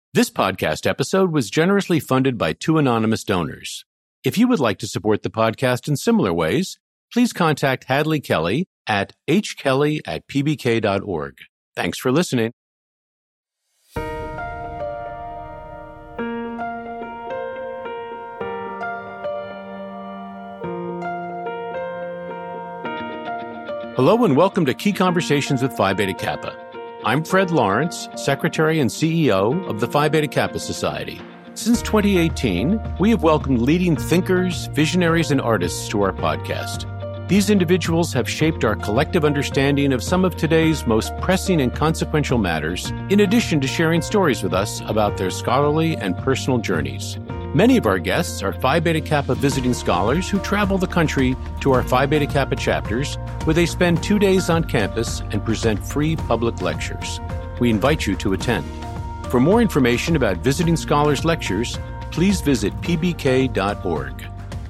This podcast episode was generously funded by 2 anonymous donors. If you would like to support the podcast in similar ways, please contact Hadley Kelly at hkelly@pbk.org. Thanks for listening. Hello and welcome to Key Conversations with Phi Beta Kappa. I'm Fred Lawrence, Secretary and CEO of the Phi Beta Kappa Society. Since 2018, we have welcomed leading thinkers, visionaries, and artists to our podcast. These individuals have shaped our collective understanding of some of today's most pressing and consequential matters, in addition to sharing stories with us about their scholarly and personal journeys. Many of our guests are Phi Beta Kappa visiting scholars who travel the country to our Phi Beta Kappa chapters, where they spend 2 days on campus and present free public lectures. We invite you to attend. For more information about visiting scholars' lectures, please visit pbk.org.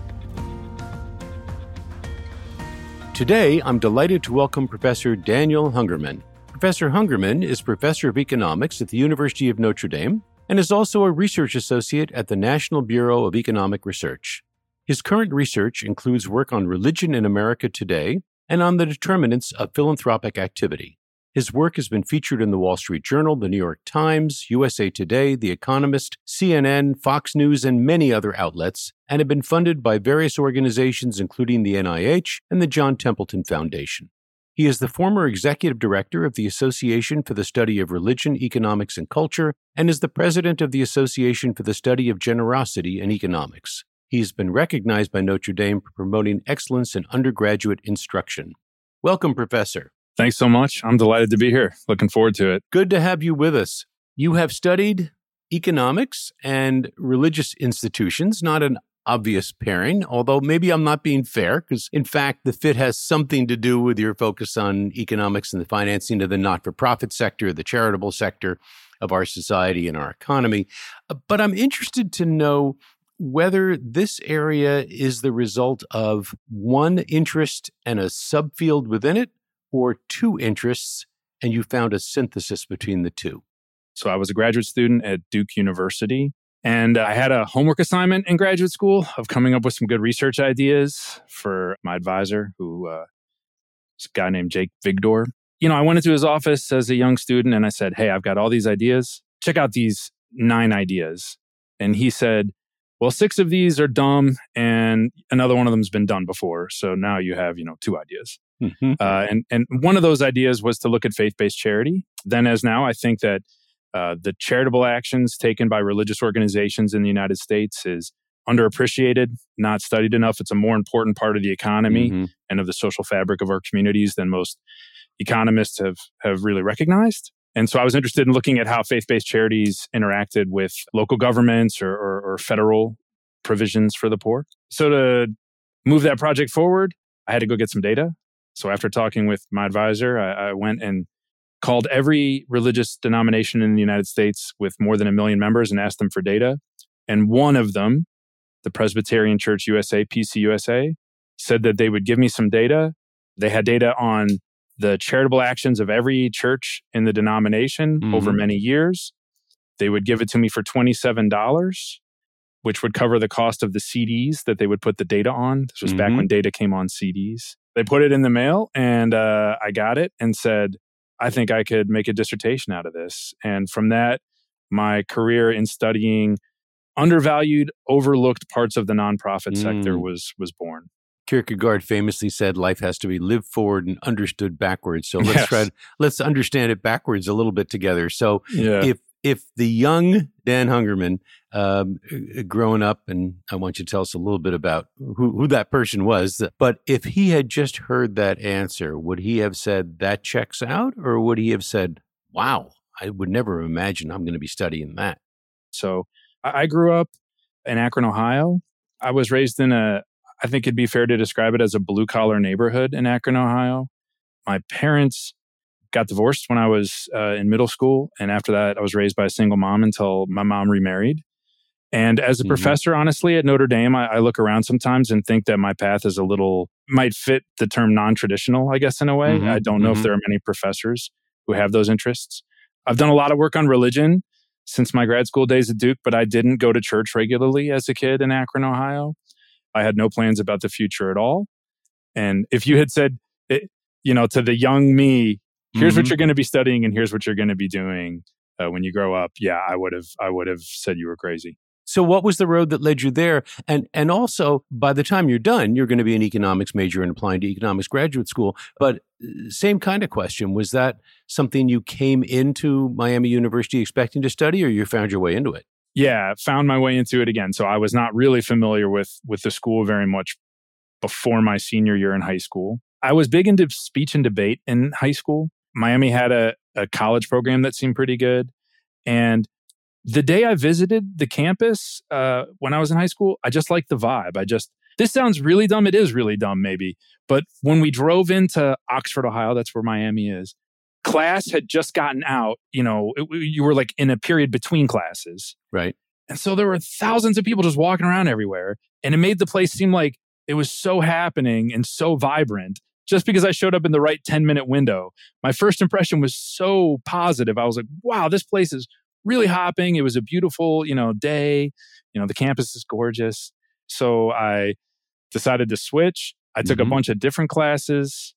Today, I'm delighted to welcome Professor Daniel Hungerman. Professor Hungerman is Professor of Economics at the University of Notre Dame and is also a research associate at the National Bureau of Economic Research. His current research includes work on religion in America today and on the determinants of philanthropic activity. His work has been featured in the Wall Street Journal, the New York Times, USA Today, The Economist, CNN, Fox News, and many other outlets, and have been funded by various organizations including the NIH and the John Templeton Foundation. He is the former executive director of the Association for the Study of Religion, Economics, and Culture, and is the president of the Association for the Study of Generosity and Economics. He has been recognized by Notre Dame for promoting excellence in undergraduate instruction. Welcome, Professor. Thanks so much. I'm delighted to be here. Looking forward to it. Good to have you with us. You have studied economics and religious institutions, not an obvious pairing, although maybe I'm not being fair, because in fact, the fit has something to do with your focus on economics and the financing of the not-for-profit sector, the charitable sector of our society and our economy. But I'm interested to know whether this area is the result of one interest and a subfield within it, or two interests, and you found a synthesis between the two. So I was a graduate student at Duke University, and I had a homework assignment in graduate school of coming up with some good research ideas for my advisor, who is a guy named Jake Vigdor. I went into his office as a young student and I said, hey, I've got all these ideas. Check out these 9 ideas. And he said, well, 6 of these are dumb and another one of them has been done before. So now you have, 2 ideas. Mm-hmm. And one of those ideas was to look at faith-based charity. Then as now, I think that the charitable actions taken by religious organizations in the United States is underappreciated, not studied enough. It's a more important part of the economy and of the social fabric of our communities than most economists have really recognized. And so I was interested in looking at how faith-based charities interacted with local governments or federal provisions for the poor. So to move that project forward, I had to go get some data. So after talking with my advisor, I went and called every religious denomination in the United States with more than 1 million members and asked them for data. And one of them, the Presbyterian Church USA, PCUSA, said that they would give me some data. They had data on the charitable actions of every church in the denomination over many years. They would give it to me for $27, which would cover the cost of the CDs that they would put the data on. This was back when data came on CDs. They put it in the mail and I got it and said, I think I could make a dissertation out of this. And from that, my career in studying undervalued, overlooked parts of the nonprofit sector was born. Kierkegaard famously said, life has to be lived forward and understood backwards. So let's understand it backwards a little bit together. So if the young Dan Hungerman, growing up, and I want you to tell us a little bit about who that person was, but if he had just heard that answer, would he have said that checks out? Or would he have said, wow, I would never imagine I'm going to be studying that? So I grew up in Akron, Ohio. I was raised in I think it'd be fair to describe it as a blue-collar neighborhood in Akron, Ohio. My parents got divorced when I was in middle school. And after that, I was raised by a single mom until my mom remarried. And as a professor, honestly, at Notre Dame, I look around sometimes and think that my path is might fit the term non-traditional, I guess, in a way. I don't know if there are many professors who have those interests. I've done a lot of work on religion. since my grad school days at Duke, but I didn't go to church regularly as a kid in Akron, Ohio. I had no plans about the future at all. And if you had said, to the young me, here's what you're going to be studying and here's what you're going to be doing when you grow up, I would have said you were crazy. So what was the road that led you there? And also, by the time you're done, you're going to be an economics major and applying to economics graduate school. But same kind of question. Was that something you came into Miami University expecting to study, or you found your way into it? Yeah, found my way into it again. So I was not really familiar with the school very much before my senior year in high school. I was big into speech and debate in high school. Miami had a college program that seemed pretty good. And the day I visited the campus when I was in high school, I just liked the vibe. This sounds really dumb. It is really dumb, maybe. But when we drove into Oxford, Ohio, that's where Miami is, class had just gotten out. You were like in a period between classes. Right. And so there were thousands of people just walking around everywhere. And it made the place seem like it was so happening and so vibrant just because I showed up in the right 10-minute window. My first impression was so positive. I was like, wow, this place is really hopping. It was a beautiful, day. The campus is gorgeous. So I decided to switch. I took a bunch of different classes.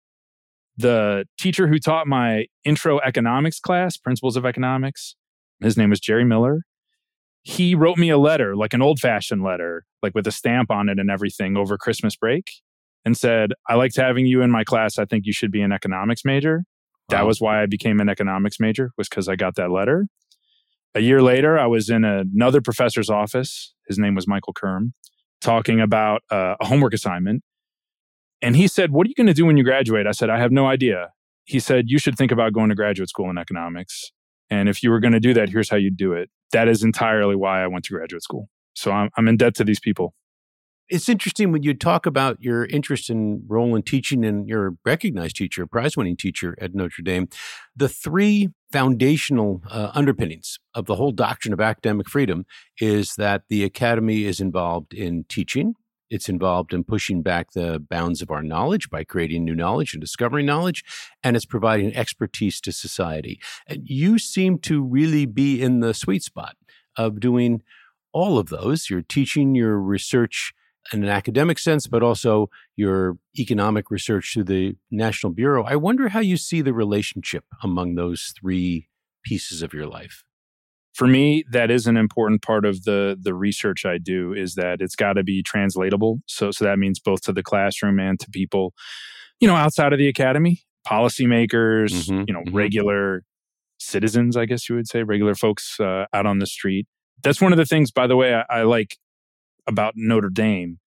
The teacher who taught my intro economics class, Principles of Economics, his name was Jerry Miller. He wrote me a letter, like an old-fashioned letter, like with a stamp on it and everything over Christmas break, and said, I liked having you in my class. I think you should be an economics major. Wow. That was why I became an economics major, was because I got that letter. A year later, I was in another professor's office. His name was Michael Kerm, talking about a homework assignment. And he said, what are you going to do when you graduate? I said, I have no idea. He said, you should think about going to graduate school in economics. And if you were going to do that, here's how you do it. That is entirely why I went to graduate school. So I'm in debt to these people. It's interesting when you talk about your interest and role in teaching, and you're a recognized teacher, a prize-winning teacher at Notre Dame. The three foundational underpinnings of the whole doctrine of academic freedom is that the academy is involved in teaching. It's involved in pushing back the bounds of our knowledge by creating new knowledge and discovering knowledge, and it's providing expertise to society. And you seem to really be in the sweet spot of doing all of those. You're teaching, your research in an academic sense, but also your economic research through the National Bureau. I wonder how you see the relationship among those three pieces of your life. For me, that is an important part of the research I do, is that it's got to be translatable. So that means both to the classroom and to people, outside of the academy, policymakers, regular citizens, I guess you would say, regular folks out on the street. That's one of the things, by the way, I like about Notre Dame.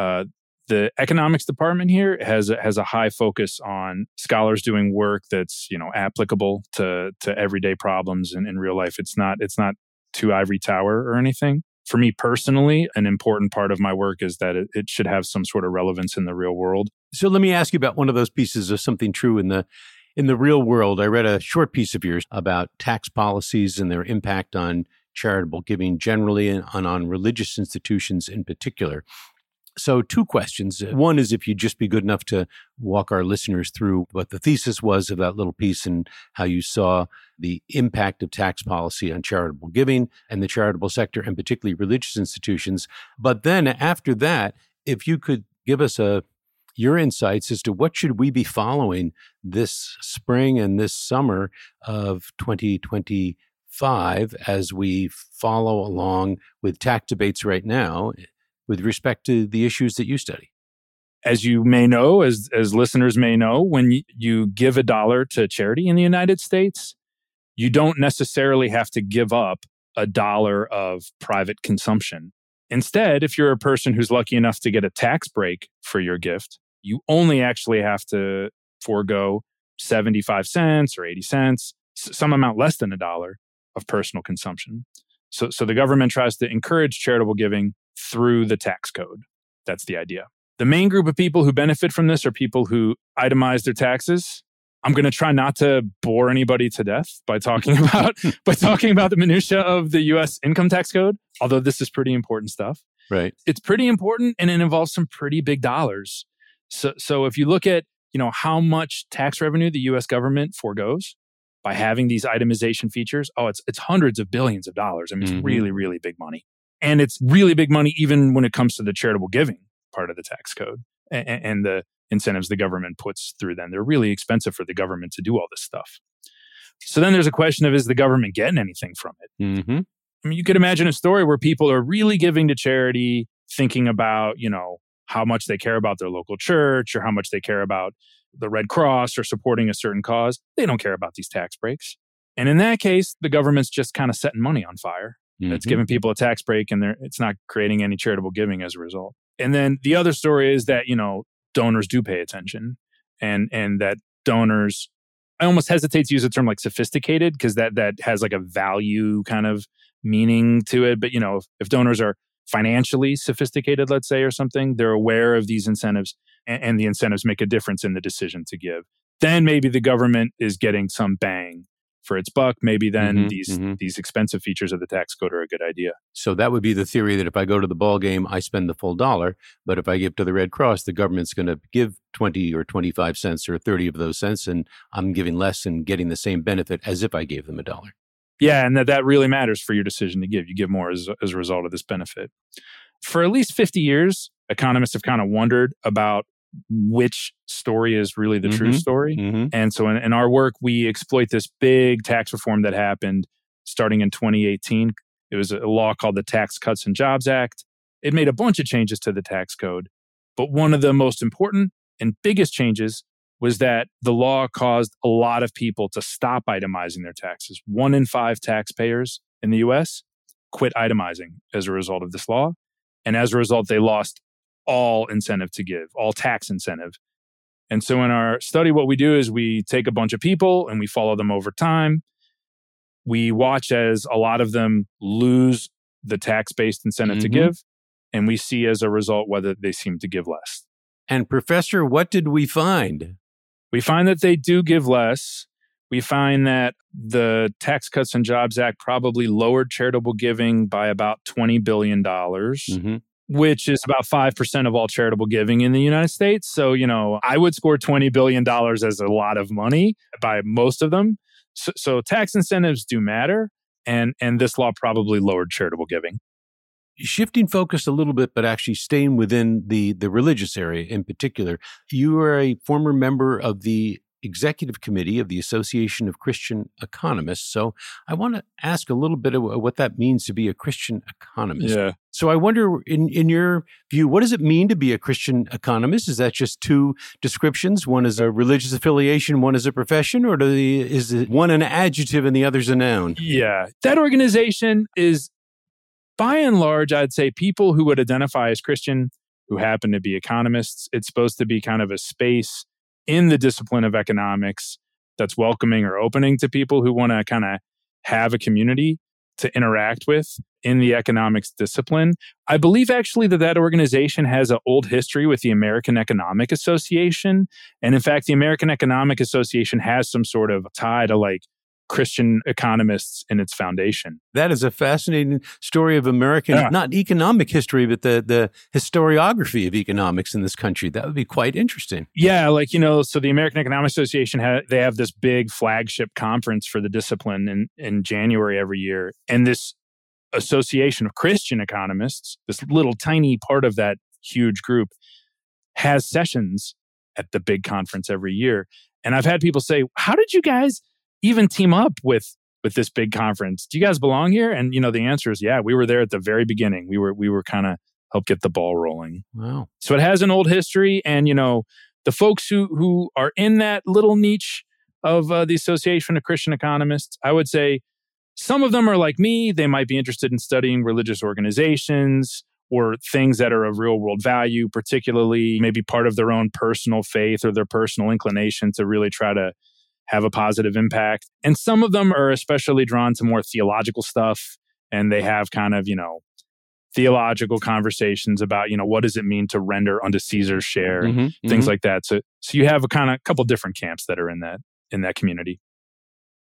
The economics department here has a high focus on scholars doing work that's applicable to everyday problems in real life. It's not too ivory tower or anything. For me personally, an important part of my work is that it should have some sort of relevance in the real world. So let me ask you about one of those pieces of something true in the real world. I read a short piece of yours about tax policies and their impact on charitable giving generally and on religious institutions in particular. So 2 questions. One is if you'd just be good enough to walk our listeners through what the thesis was of that little piece and how you saw the impact of tax policy on charitable giving and the charitable sector, and particularly religious institutions. But then after that, if you could give us your insights as to what should we be following this spring and this summer of 2025 as we follow along with tax debates right now with respect to the issues that you study. As you may know, as listeners may know, when you give $1 to charity in the United States, you don't necessarily have to give up $1 of private consumption. Instead, if you're a person who's lucky enough to get a tax break for your gift, you only actually have to forego 75 cents or 80 cents, some amount less than $1 of personal consumption. So the government tries to encourage charitable giving through the tax code. That's the idea. The main group of people who benefit from this are people who itemize their taxes. I'm going to try not to bore anybody to death by talking about the minutia of the U.S. income tax code, although this is pretty important stuff. Right. It's pretty important, and it involves some pretty big dollars. So if you look at how much tax revenue the U.S. government forgoes, by having these itemization features, it's hundreds of billions of dollars. I mean, it's really, really big money. And it's really big money even when it comes to the charitable giving part of the tax code and the incentives the government puts through them. They're really expensive for the government to do all this stuff. So then there's a question of, is the government getting anything from it? Mm-hmm. I mean, you could imagine a story where people are really giving to charity, thinking about, how much they care about their local church or how much they care about the Red Cross or supporting a certain cause. They don't care about these tax breaks. And in that case, the government's just kind of setting money on fire. Mm-hmm. It's giving people a tax break and it's not creating any charitable giving as a result. And then the other story is that, donors do pay attention and that donors, I almost hesitate to use the term like sophisticated because that has like a value kind of meaning to it. But, if donors are financially sophisticated, let's say, or something, they're aware of these incentives and the incentives make a difference in the decision to give. Then maybe the government is getting some bang for its buck. Maybe then these expensive features of the tax code are a good idea. So that would be the theory that if I go to the ball game, I spend the full $1, but if I give to the Red Cross, the government's going to give 20 or 25 cents or 30 of those cents, and I'm giving less and getting the same benefit as if I gave them $1. Yeah, and that really matters for your decision to give. You give more as a result of this benefit. For at least 50 years, economists have kind of wondered about which story is really the true story. Mm-hmm. And so in our work, we exploit this big tax reform that happened starting in 2018. It was a law called the Tax Cuts and Jobs Act. It made a bunch of changes to the tax code. But one of the most important and biggest changes was that the law caused a lot of people to stop itemizing their taxes. 1 in 5 taxpayers in the US quit itemizing as a result of this law. And as a result, they lost all incentive to give, all tax incentive. And so in our study, what we do is we take a bunch of people and we follow them over time. We watch as a lot of them lose the tax-based incentive to give, and we see as a result whether they seem to give less. And Professor, what did we find? We find that they do give less. We find that the Tax Cuts and Jobs Act probably lowered charitable giving by about $20 billion, which is about 5% of all charitable giving in the United States. So, I would score $20 billion as a lot of money by most of them. So tax incentives do matter. And this law probably lowered charitable giving. Shifting focus a little bit, but actually staying within the religious area in particular, you are a former member of the executive committee of the Association of Christian Economists. So I want to ask a little bit of what that means to be a Christian economist. Yeah. So I wonder, in your view, what does it mean to be a Christian economist? Is that just two descriptions? One is a religious affiliation, one is a profession, or is it one an adjective and the other's a noun? Yeah. That organization is, by and large, I'd say people who would identify as Christian who happen to be economists. It's supposed to be kind of a space in the discipline of economics that's welcoming or opening to people who want to kind of have a community to interact with in the economics discipline. I believe actually that organization has an old history with the American Economic Association. And in fact, the American Economic Association has some sort of tie to like Christian economists in its foundation. That is a fascinating story of American, not economic history, but the historiography of economics in this country. That would be quite interesting. Yeah, so the American Economic Association, they have this big flagship conference for the discipline in January every year. And this Association of Christian Economists, this little tiny part of that huge group, has sessions at the big conference every year. And I've had people say, how did you guys even team up with this big conference? Do you guys belong here? And, the answer is, yeah, we were there at the very beginning. We were kind of helped get the ball rolling. Wow. So it has an old history. And, the folks who are in that little niche of the Association of Christian Economists, I would say some of them are like me. They might be interested in studying religious organizations or things that are of real world value, particularly maybe part of their own personal faith or their personal inclination to really try to have a positive impact. And some of them are especially drawn to more theological stuff. And they have kind of, theological conversations about, what does it mean to render unto Caesar's share, things like that. So you have a couple different camps that are in that community.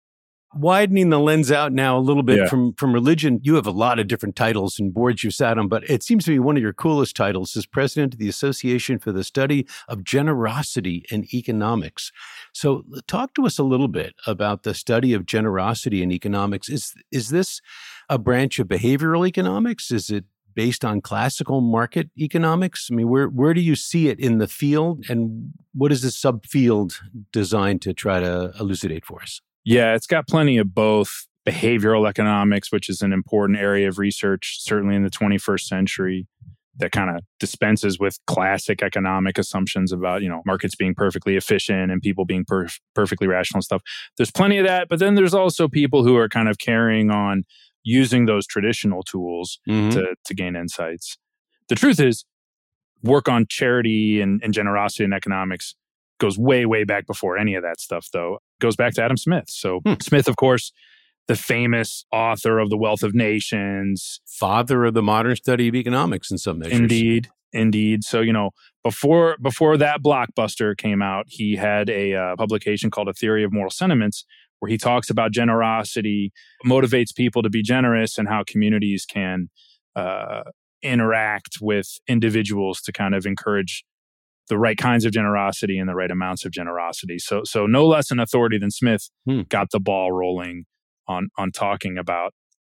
Widening the lens out now a little bit Yeah. from religion, you have a lot of different titles and boards you've sat on, but it seems to be one of your coolest titles is President of the Association for the Study of Generosity in Economics. So talk to us a little bit about the study of generosity in economics. Is this a branch of behavioral economics? Is it based on classical market economics? I mean, where do you see it in the field, and what is the subfield designed to try to elucidate for us? Yeah, it's got plenty of both behavioral economics, which is an important area of research, certainly in the 21st century, that kind of dispenses with classic economic assumptions about, markets being perfectly efficient and people being perfectly rational and stuff. There's plenty of that, but then there's also people who are kind of carrying on using those traditional tools to gain insights. The truth is, work on charity and generosity in economics goes way, way back before any of that stuff, though. Goes back to Adam Smith. So Smith, of course, the famous author of The Wealth of Nations. Father of the modern study of economics in some measures. Indeed. So, before that blockbuster came out, he had a publication called A Theory of Moral Sentiments, where he talks about generosity, motivates people to be generous, and how communities can interact with individuals to kind of encourage the right kinds of generosity and the right amounts of generosity. So no less an authority than Smith got the ball rolling on talking about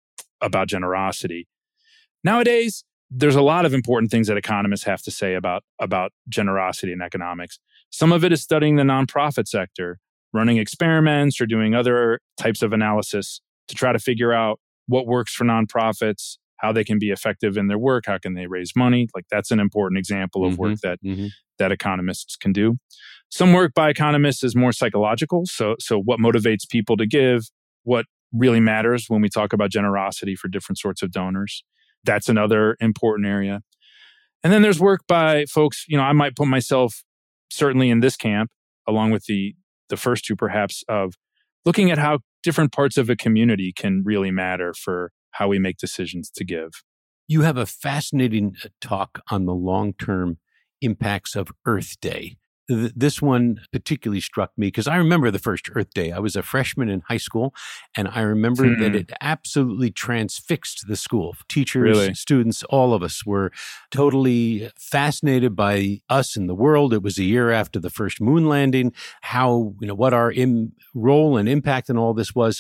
generosity. Nowadays, there's a lot of important things that economists have to say about generosity in economics. Some of it is studying the nonprofit sector, running experiments or doing other types of analysis to try to figure out what works for nonprofits, how they can be effective in their work, how can they raise money. Like, that's an important example of work that economists can do. Some work by economists is more psychological. So what motivates people to give, what really matters when we talk about generosity for different sorts of donors. That's another important area. And then there's work by folks, I might put myself certainly in this camp, along with the first two perhaps, of looking at how different parts of a community can really matter for how we make decisions to give. You have a fascinating talk on the long-term impacts of Earth Day. This one particularly struck me because I remember the first Earth Day. I was a freshman in high school, and I remember that it absolutely transfixed the school. Teachers, students, all of us were totally fascinated by us and the world. It was a year after the first moon landing, how, what our role and impact in all this was.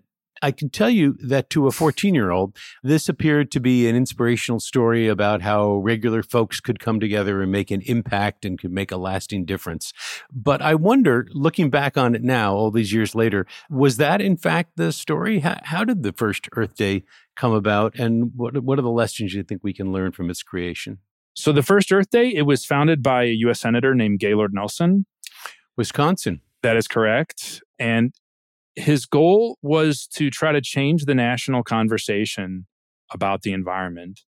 I can tell you that to a 14-year-old, this appeared to be an inspirational story about how regular folks could come together and make an impact and could make a lasting difference. But I wonder, looking back on it now, all these years later, was that in fact the story? How did the first Earth Day come about, and what are the lessons you think we can learn from its creation? So the first Earth Day, it was founded by a U.S. Senator named Gaylord Nelson. Wisconsin. That is correct. And his goal was to try to change the national conversation about the environment.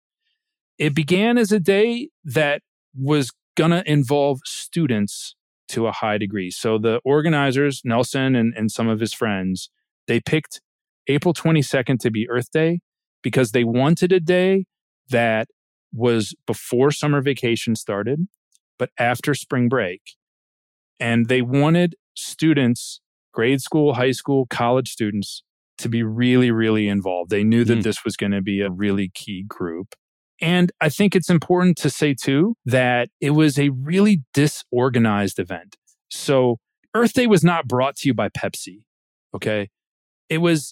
It began as a day that was going to involve students to a high degree. So the organizers, Nelson and some of his friends, they picked April 22nd to be Earth Day because they wanted a day that was before summer vacation started, but after spring break. And they wanted students, grade school, high school, college students, to be really, really involved. They knew that this was going to be a really key group. And I think it's important to say, too, that it was a really disorganized event. So Earth Day was not brought to you by Pepsi, okay? It was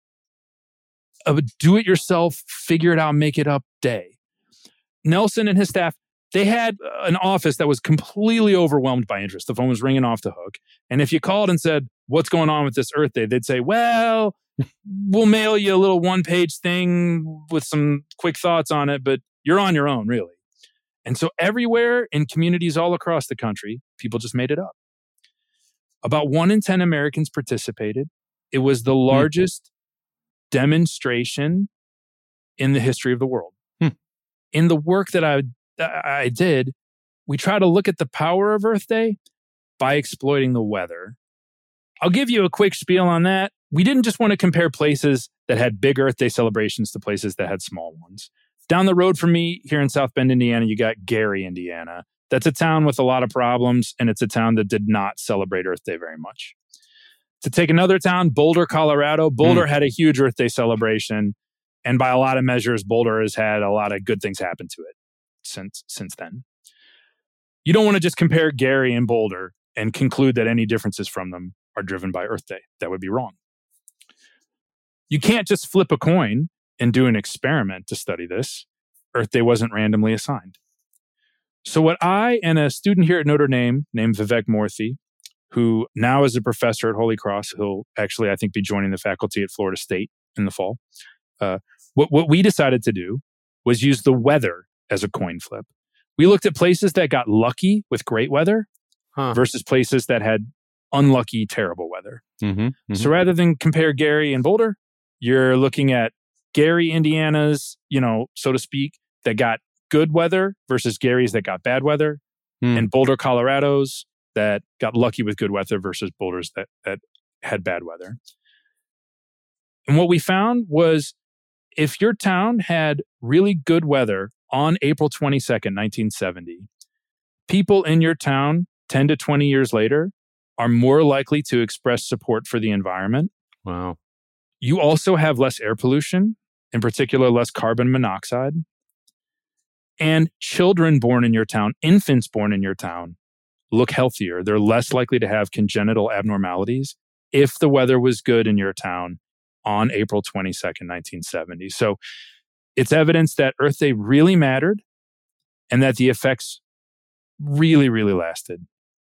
a do-it-yourself, figure-it-out, make-it-up day. Nelson and his staff, they had an office that was completely overwhelmed by interest. The phone was ringing off the hook. And if you called and said, what's going on with this Earth Day? They'd say, well, we'll mail you a little one-page thing with some quick thoughts on it, but you're on your own, really. And so everywhere in communities all across the country, people just made it up. About 1 in 10 Americans participated. It was the largest demonstration in the history of the world. In the work that I did, we try to look at the power of Earth Day by exploiting the weather. I'll give you a quick spiel on that. We didn't just want to compare places that had big Earth Day celebrations to places that had small ones. Down the road from me here in South Bend, Indiana, you got Gary, Indiana. That's a town with a lot of problems, and it's a town that did not celebrate Earth Day very much. To take another town, Boulder, Colorado. Boulder had a huge Earth Day celebration. And by a lot of measures, Boulder has had a lot of good things happen to it since then. You don't want to just compare Gary and Boulder and conclude that any differences from them are driven by Earth Day. That would be wrong. You can't just flip a coin and do an experiment to study this. Earth Day wasn't randomly assigned. So what I and a student here at Notre Dame named Vivek Murthy, who now is a professor at Holy Cross, he'll actually, I think, be joining the faculty at Florida State in the fall. What we decided to do was use the weather as a coin flip. We looked at places that got lucky with great weather versus places that had unlucky, terrible weather. So rather than compare Gary and Boulder, you're looking at Gary, Indiana's, so to speak, that got good weather versus Gary's that got bad weather, and Boulder, Colorado's that got lucky with good weather versus Boulder's that had bad weather. And what we found was if your town had really good weather on April 22nd, 1970, people in your town 10 to 20 years later are more likely to express support for the environment. Wow. You also have less air pollution, in particular, less carbon monoxide. And children born in your town, infants born in your town, look healthier. They're less likely to have congenital abnormalities if the weather was good in your town on April 22nd, 1970. So it's evidence that Earth Day really mattered and that the effects really, really lasted.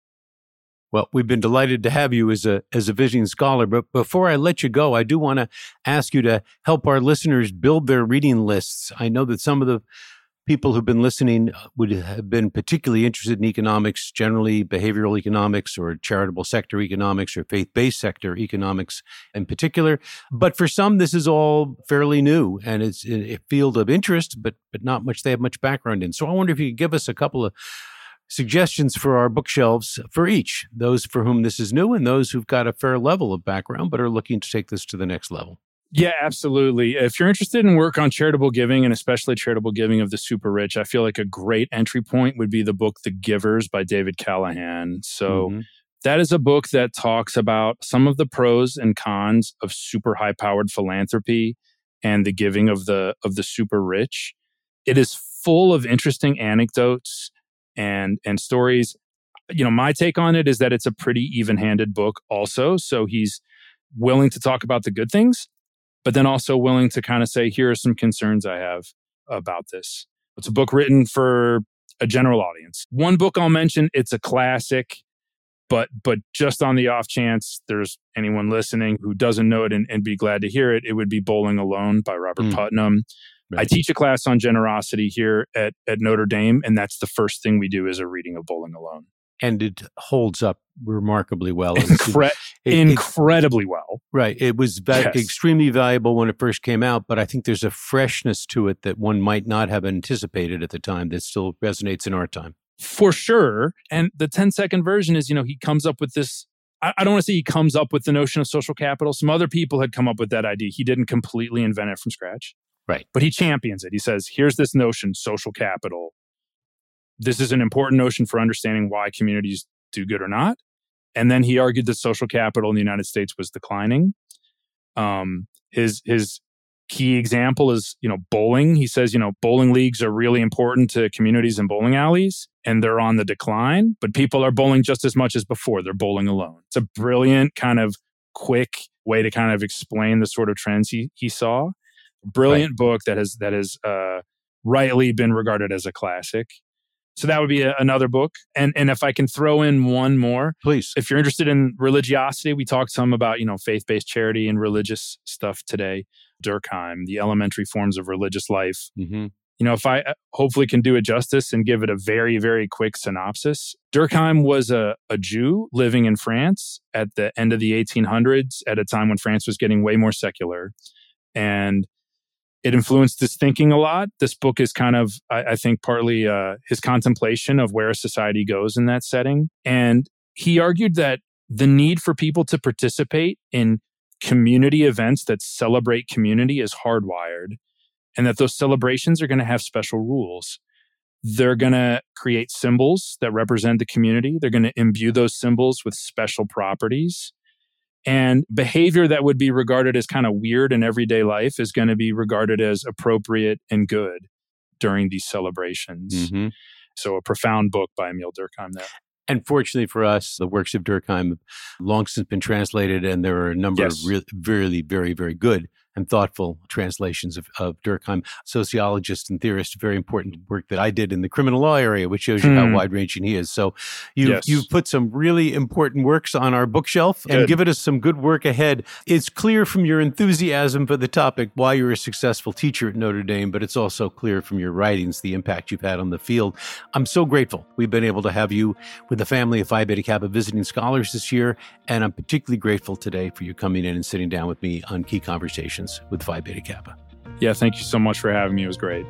Well, we've been delighted to have you as a visiting scholar. But before I let you go, I do want to ask you to help our listeners build their reading lists. I know that some of the people who've been listening would have been particularly interested in economics, generally behavioral economics or charitable sector economics or faith-based sector economics in particular. But for some, this is all fairly new and it's a field of interest, but not much they have much background in. So I wonder if you could give us a couple of suggestions for our bookshelves for each, those for whom this is new and those who've got a fair level of background but are looking to take this to the next level. Yeah, absolutely. If you're interested in work on charitable giving and especially charitable giving of the super rich, I feel like a great entry point would be the book The Givers by David Callahan. So that is a book that talks about some of the pros and cons of super high-powered philanthropy and the giving of the super rich. It is full of interesting anecdotes and stories. My take on it is that it's a pretty even-handed book also. So he's willing to talk about the good things, but then also willing to kind of say, here are some concerns I have about this. It's a book written for a general audience. One book I'll mention, it's a classic, but just on the off chance there's anyone listening who doesn't know it and be glad to hear it, it would be Bowling Alone by Robert Putnam. Right. I teach a class on generosity here at Notre Dame, and that's the first thing we do is a reading of Bowling Alone. And it holds up remarkably well. Incredibly well. Right. It was extremely valuable when it first came out, but I think there's a freshness to it that one might not have anticipated at the time that still resonates in our time. For sure. And the 10-second version is, he comes up with this. I don't want to say he comes up with the notion of social capital. Some other people had come up with that idea. He didn't completely invent it from scratch. Right. But he champions it. He says, here's this notion, social capital. This is an important notion for understanding why communities do good or not. And then he argued that social capital in the United States was declining. His key example is, bowling. He says, bowling leagues are really important to communities and bowling alleys, and they're on the decline, but people are bowling just as much as before. They're bowling alone. It's a brilliant kind of quick way to kind of explain the sort of trends he saw. Brilliant book that has rightly been regarded as a classic. So that would be another book. And if I can throw in one more, please. If you're interested in religiosity, we talked some about, faith-based charity and religious stuff today. Durkheim, The Elementary Forms of Religious Life. If I hopefully can do it justice and give it a very, very quick synopsis. Durkheim was a Jew living in France at the end of the 1800s at a time when France was getting way more secular. And it influenced his thinking a lot. This book is kind of, I think, partly his contemplation of where a society goes in that setting. And he argued that the need for people to participate in community events that celebrate community is hardwired, and that those celebrations are going to have special rules. They're going to create symbols that represent the community. They're going to imbue those symbols with special properties. And behavior that would be regarded as kind of weird in everyday life is going to be regarded as appropriate and good during these celebrations. Mm-hmm. So a profound book by Emil Durkheim there. And fortunately for us, the works of Durkheim have long since been translated, and there are a number of really very, very good and thoughtful translations of Durkheim. Sociologist and theorist, very important work that I did in the criminal law area, which shows you how wide-ranging he is. So you've put some really important works on our bookshelf and given us some good work ahead. It's clear from your enthusiasm for the topic why you're a successful teacher at Notre Dame, but it's also clear from your writings the impact you've had on the field. I'm so grateful we've been able to have you with the family of Phi Beta Kappa visiting scholars this year, and I'm particularly grateful today for you coming in and sitting down with me on Key Conversations with Phi Beta Kappa. Yeah, thank you so much for having me. It was great.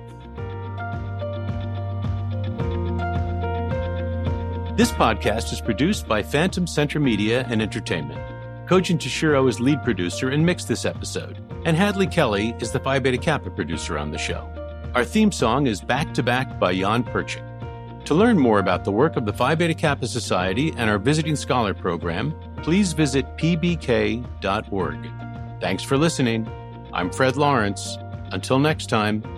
This podcast is produced by Phantom Center Media and Entertainment. Kojin Toshiro is lead producer and mixed this episode, and Hadley Kelly is the Phi Beta Kappa producer on the show. Our theme song is Back to Back by Jan Perchik. To learn more about the work of the Phi Beta Kappa Society and our Visiting Scholar program, please visit pbk.org. Thanks for listening. I'm Fred Lawrence. Until next time,